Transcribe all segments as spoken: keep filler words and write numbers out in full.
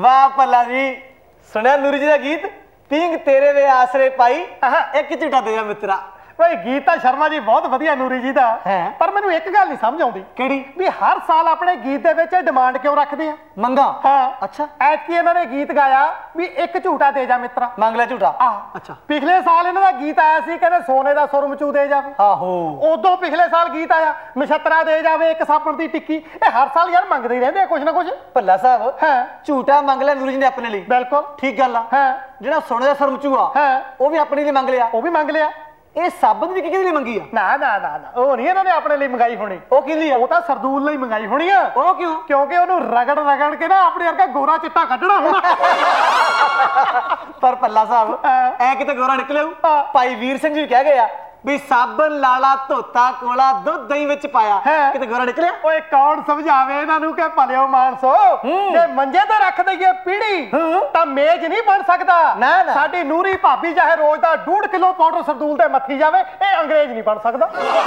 वाह भला जी, सुनिया नूरी जी का गीत पींग तेरे वे आसरे पाई एक झूठा दे जा मित्रा। भाई गीत ਤਾਂ ਸ਼ਰਮਾ ਜੀ ਬਹੁਤ ਵਧੀਆ ਨੂਰੀ ਜੀ ਦਾ ਹੈ, ਪਰ ਮੈਨੂੰ ਇੱਕ ਗੱਲ ਨਹੀਂ ਸਮਝ ਆਉਂਦੀ। ਕਿਹੜੀ? ਵੀ ਹਰ ਸਾਲ ਆਪਣੇ ਗੀਤ ਦੇ ਵਿੱਚ ਡਿਮਾਂਡ ਕਿਉਂ ਰੱਖਦੇ ਆ? ਮੰਗਾ। ਹਾਂ ਅੱਛਾ, ਐਤਕੀ ਇਹਨਾਂ ਨੇ ਗੀਤ ਗਾਇਆ ਵੀ ਇੱਕ ਝੂਟਾ ਦੇ ਜਾ ਮਿੱਤਰਾ, ਮੰਗ ਲੈ ਝੂਟਾ। ਆਹ ਅੱਛਾ, ਪਿਛਲੇ ਸਾਲ ਇਹਨਾਂ ਦਾ ਗੀਤ ਆਇਆ ਸੀ ਕਹਿੰਦੇ ਸੋਨੇ ਦਾ ਸੁਰਮਚੂ ਦੇ ਜਾਵੇ। ਆਹੋ, ਉਦੋਂ ਪਿਛਲੇ ਸਾਲ ਗੀਤ ਆਇਆ ਨਛੱਤਰਾ ਦੇ ਜਾਵੇ ਇੱਕ ਸਾਪਣ ਦੀ ਟਿੱਕੀ। ਇਹ ਹਰ ਸਾਲ ਯਾਰ ਮੰਗਦੇ ਹੀ ਰਹਿੰਦੇ ਆ ਕੁਛ ਨਾ ਕੁਛ। ਭੱਲਾ ਸਾਹਿਬ ਹੈ ਝੂਟਾ ਮੰਗ ਲਿਆ ਨੂਰੀ ਜੀ ਨੇ ਆਪਣੇ ਲਈ, ਬਿਲਕੁਲ ਠੀਕ ਗੱਲ ਆ। ਹੈ ਜਿਹੜਾ ਸੋਨੇ ਦਾ ਸੁਰਮਚੂ ਆ ਹੈ ਉਹ ਵੀ ਆਪਣੇ ਲਈ ਮੰਗ ਲਿਆ, ਉਹ ਵੀ ਮੰਗ ਲਿਆ। ਇਹ ਸਾਬਣ ਦੀ ਕਿਹਦੇ ਲਈ ਮੰਗੀ ਆ? ਨਾ ਨਾ ਨਾ ਨਾ, ਉਹ ਨਹੀਂ ਇਹਨਾਂ ਨੇ ਆਪਣੇ ਲਈ ਮੰਗਾਈ ਹੋਣੀ। ਉਹ ਕਿਹਦੀ ਆ? ਉਹ ਤਾਂ ਸਰਦੂਲ ਲਈ ਮੰਗਾਈ ਹੋਣੀ ਆ। ਉਹ ਕਿਉਂ? ਕਿਉਂਕਿ ਉਹਨੂੰ ਰਗੜ ਰਗੜ ਕੇ ਨਾ ਆਪਣੇ ਵਰਗਾ ਗੋਰਾ ਚਿੱਟਾ ਕੱਢਣਾ ਹੋਣਾ। ਪਰ ਭੱਲਾ ਸਾਹਿਬ ਐ ਕਿਤੇ ਗੋਰਾ ਨਿਕਲਿਆ? ਭਾਈ ਵੀਰ ਸਿੰਘ ਜੀ ਕਹਿ ਗਏ ਆ ਵੀ ਸਾਬਣ ਲਾਲਾ ਧੋਤਾ ਕੋਲਾ ਦੁੱਧ ਦਹੀਂ ਵਿੱਚ ਪਾਇਆ, ਕਿਤੇ ਗੋਰਾ ਨਿਕਲਿਆ? ਓਏ ਕੌਣ ਸਮਝਾਵੇ ਇਹਨਾਂ ਨੂੰ ਕਿ ਭਲਿਓ ਮਾਨਸੋ, ਜੇ ਮੰਜੇ ਤੇ ਰੱਖ ਦਈਏ ਪੀੜੀ ਤਾਂ ਮੇਜ਼ ਨਹੀਂ ਬਣ ਸਕਦਾ। ਸਾਡੀ ਨੂਰੀ ਭਾਬੀ ਚਾਹੇ ਰੋਜ਼ ਦਾ ਡੂਢ ਕਿਲੋ ਪਾਊਡਰ ਸਰਦੂਲ ਤੇ ਮੱਥੀ ਜਾਵੇ, ਇਹ ਅੰਗਰੇਜ਼ ਨਹੀਂ ਬਣ ਸਕਦਾ।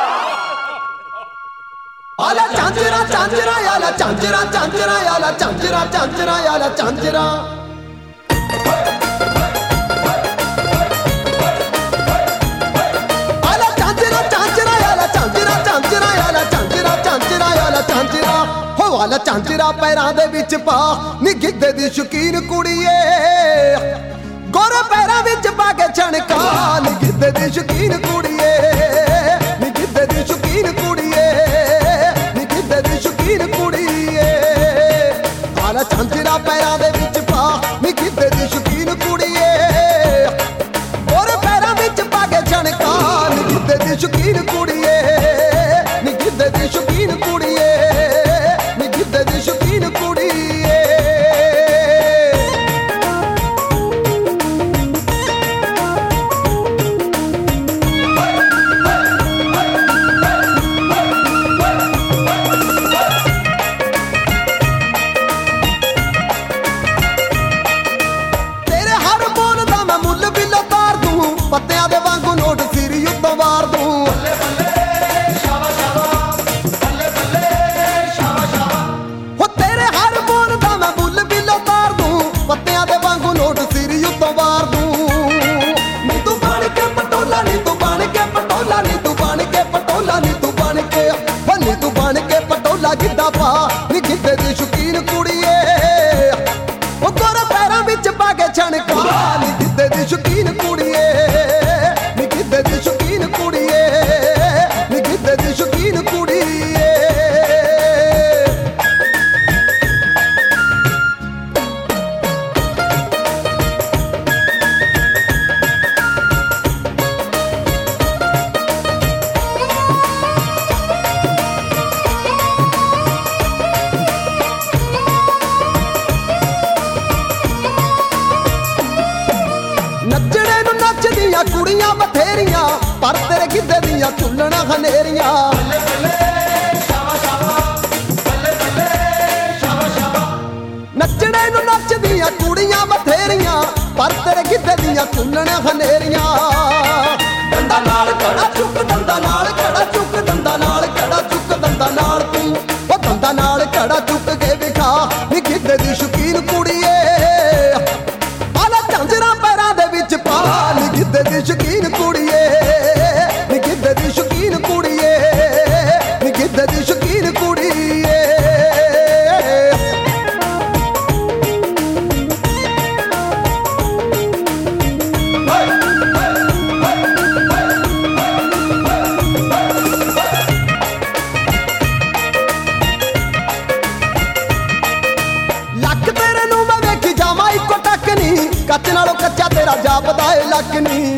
ਆਲਾ ਚਾਂਜਰਾ ਚਾਂਜਰਾ ਆਲਾ ਚਾਂਜਰਾ ਚਾਂਜਰਾ ਆਲਾ ਚਾਂਜਰਾ ਚਾਂਜਰਾ ਆਲਾ ਚਾਂਜਰਾ। ਵਾਲਾ ਚਾਂਚਰਾ ਪੈਰਾਂ ਦੇ ਵਿੱਚ ਪਾ ਨੀ ਗਿੱਧੇ ਦੀ ਸ਼ੌਕੀਨ ਕੁੜੀਏ, ਗੋਰੇ ਪੈਰਾਂ ਵਿੱਚ ਪਾ ਕੇ ਛਣਕਾ ਨੀ ਗਿੱਧੇ ਦੀ ਸ਼ੌਕੀਨ ਕੁੜੀਏ, ਨੀ ਗਿੱਧੇ ਦੀ ਸ਼ੌਕੀਨ ਕੁੜੀਏ, ਨੀ ਗਿੱਧੇ ਦੀ ਸ਼ੌਕੀਨ ਕੁੜੀਏ। ਵਾਲਾ ਚਾਂਚਰਾ ਪੈਰਾਂ ਦੇ ਵਿੱਚ ਪਾ ਨੀ ਗਿੱਧੇ ਦੀ ਸ਼ੌਕੀਨ ਕੁੜੀਏ, ਗੋਰੇ ਪੈਰਾਂ ਵਿੱਚ ਪਾ ਕੇ ਛਣਕਾ ਨੀ ਗਿੱਧੇ ਦੀ ਸ਼ੌਕੀਨ ਕੁੜੀਏ, ਨੀ ਗਿੱਧੇ ਦੀ ਸ਼ੌਕੀਨ ਕੁੜੀਏ, ਦੀ ਸ਼ੌਕੀਨ ਕੁੜੀਏ। ਤੇਰੇ ਹਰ ਬੋਲ ਦਾ ਮੈਂ ਮੁੱਲ ਬਿੱਲੋ ਤਾਰ ਦੂੰ, ਪੱਤਿਆਂ ਦੇ ਵਾਂਗੂ ਨੋਟ ਸਿਰ ਉੱਤੋਂ ਵਾਰ ਦੂੰ। ਪੱਤਿਆਂ ਦੇ ਵਾਂਗੂ ਨੋਟ ਸਿਰ ਉੱਤੋਂ ਵਾਰ ਦੂੰ। ਨੀ ਤੂੰ ਬਣ ਕੇ ਪਟੋਲਾ, ਨੀ ਤੂੰ ਬਣ ਕੇ ਪਟੋਲਾ, ਨੀ ਤੂੰ ਬਣ ਕੇ ਪਟੋਲਾ, ਨੀ ਤੂੰ ਬਣ ਕੇ ਨੀ ਤੂੰ ਬਣ ਕੇ ਪਟੋਲਾ ਗਿੱਧਾ ਪਾ ਨੀ ਗਿੱਧੇ ਦੀ ਸ਼ੌਕੀਨ ਕੁੜੀਏ, ਉਹ ਗੋਰੇ ਪੈਰਾਂ ਵਿੱਚ ਪਾ ਕੇ ਛਣਕਾ ਨੀ ਗਿੱਧੇ ਦੀ ਸ਼ੌਕੀਨ ਕੁੜੀਏ, ਨੀ ਗਿੱਧੇ ਦੀ ਸ਼ੌਕੀਨ ਕੁੜੀਏ, ਨੀ ਗਿੱਧੇ ਦੀ ਸ਼ੌਕੀਨ ਕੁੜੀਏ। ਨੱਚਣੇ ਨੂੰ ਨੱਚਦੀਆਂ ਕੁੜੀਆਂ ਬਥੇਰੀਆਂ, ਪਰ ਤੇਰੇ ਗਿੱਧੇ ਦੀਆਂ ਚੁੱਲਣਾ ਹਨੇਰੀਆਂ। ਨੱਚਣੇ ਨੂੰ ਨੱਚਦੀਆਂ ਕੁੜੀਆਂ ਬਥੇਰੀਆਂ, ਪਰ ਤੇਰੇ ਗਿੱਧੇ ਦੀਆਂ ਚੁੱਲਣਾ ਹਨੇਰੀਆਂ। ਦੰਦਾਂ ਨਾਲ ਕੜਾ ਚੁੱਕ, ਦੰਦਾਂ ਨਾਲ ਕੜਾ ਚੁੱਕ, ਦੰਦਾਂ ਨਾਲ ਕੜਾ ਚੁੱਕ, ਦੰਦਾਂ ਨਾਲ ਤੂੰ ਉਹ ਦੰਦਾਂ ਨਾਲ ਕੜਾ ਚੁੱਕ ਕੇ ਵਿਖਾ ਨੀ ਗਿੱਧੇ ਦੀ ਸ਼ੌਕੀਨ ਕੁੜੀਏ। ਝਾਂਜਰਾਂ ਪੈਰਾਂ ਦੇ ਵਿੱਚ ਪਾ ਨੀ ਗਿੱਧੇ ਦੀ ਸ਼ੌਕੀਨ ਕੁੜੀਏ, ਨੀ ਗਿੱਧੇ ਦੀ ਸ਼ੌਕੀਨ ਕੁੜੀਏ, ਨੀ ਗਿੱਧੇ ਦੀ ਸ਼ੌਕੀਨ ਕੁੜੀਏ। ਲੱਕ ਤੇਰੇ ਨੂੰ ਮੈਂ ਵੇਖੀ ਜਾਵਾਂ ਇੱਕੋ ਟੱਕ ਨੀ, ਕੱਚ ਨਾਲੋਂ ਕੱਚਾ ਤੇਰਾ ਜਾਪਦਾ ਏ ਲੱਕ ਨੀ।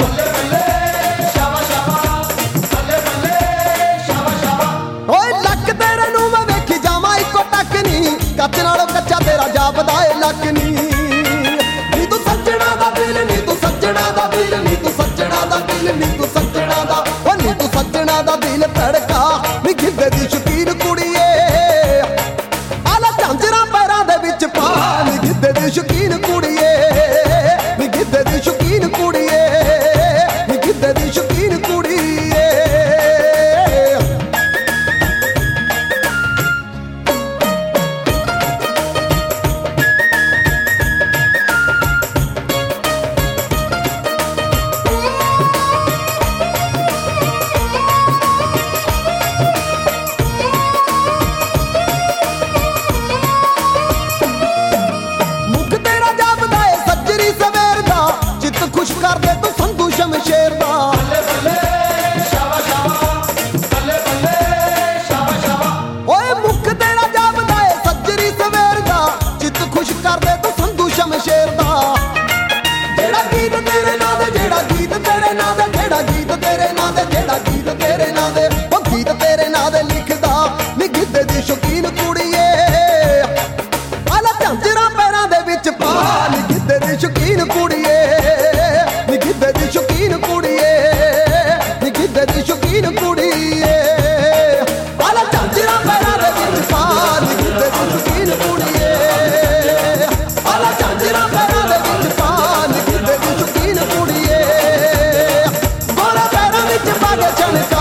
ਓਏ ਲੱਕ ਤੇਰੇ ਨੂੰ ਮੈਂ ਵੇਖੀ ਜਾਵਾਂ ਇੱਕੋ ਟੱਕ ਨੀ, ਕੱਚ ਨਾਲੋਂ ਕੱਚਾ ਤੇਰਾ ਜਾਪਦਾ ਏ ਲੱਕ ਨੀ। ਨੀ ਤੂੰ ਸੱਜਣਾ ਦਾ ਦਿਲ, ਨੀ ਤੂੰ ਸੱਜਣਾ ਦਾ ਦਿਲ, ਨੀ ਤੂੰ ਸੱਜਣਾ ਦਾ ਦਿਲ, ਨੀ ਤੂੰ ਸੱਜਣਾ ਦਾ ਓ ਨੀ ਤੂੰ ਸੱਜਣਾ ਦਾ ਦਿਲ ਧੜਕਾ ਨੀ ਗਿੱਧੇ ਦੀ ਸ਼ੌਕੀਨ ਕੁੜੀਏ। ਆਲਾ ਝਾਂਜਰਾਂ ਪੈਰਾਂ ਦੇ ਵਿੱਚ ਪਾ ਨੀ ਗਿੱਧੇ ਦੀ ਸ਼ੌਕੀਨ ਕੁੜੀਏ, ਨੀ ਗਿੱਧੇ ਦੀ ਸ਼ੌਕੀਨ ਕੁੜੀਏ, ਨੀ ਗਿੱਧੇ ਦੀ ਸ਼ੌਕੀਨ ਕੁੜੀਏ। ਸ਼ੇਰ ਦਾ ਜਿਹੜਾ ਗੀਤ ਤੇਰੇ ਨਾਂ ਦੇ ਜਿਹੜਾ ਗੀਤ ਤੇਰੇ ਨਾਂ ਦੇ ਜਿਹੜਾ ਗੀਤ ਤੇਰੇ ਨਾਂ ਦੇ ਜਿਹੜਾ ਗੀਤ ਤੇਰੇ ਨਾਂ ਦੇ ਉਹ ਗੀਤ ਤੇਰੇ ਨਾਂ ਦੇ ਲਿਖਦਾ ਨੀ ਗਿੱਧੇ ਦੀ ਸ਼ੌਕੀਨ ਕੁੜੀਏ ਆਲਾ ਝਾਂਜਰਾਂ ਪੈਰਾਂ ਦੇ ਵਿੱਚ ਪਾ ਨੀ ਗਿੱਧੇ ਦੀ ਸ਼ੌਕੀਨ ਕੁੜੀਏ ਨੀ ਗਿੱਧੇ ਦੀ ਸ਼ੌਕੀਨ ਕੁੜੀਏ ਨੀ ਗਿੱਧੇ ਦੀ ਸ਼ੌਕੀਨ ਕੁੜੀਏ ਆਲਾ ਝਾਂਜਰਾਂ ਪੈਰਾਂ ਦੇ ਵਿੱਚ ਪਾ ਨੀ ਗਿੱਧੇ ਦੀ ਸ਼ੌਕੀਨ ਕੁੜੀਏ ਆਲਾ ਝਾਂਜਰਾਂ ਪੈਰਾਂ ਦੇ ਵਿੱਚ ਪਾ ਨੀ ਗਿੱਧੇ ਦੀ ਸ਼ੌਕੀਨ ਕੁੜੀਏ ਗੋਰਾ ਪੈਰਾਂ ਵਿੱਚ ਪਾ ਕੇ ਛਣਕਾ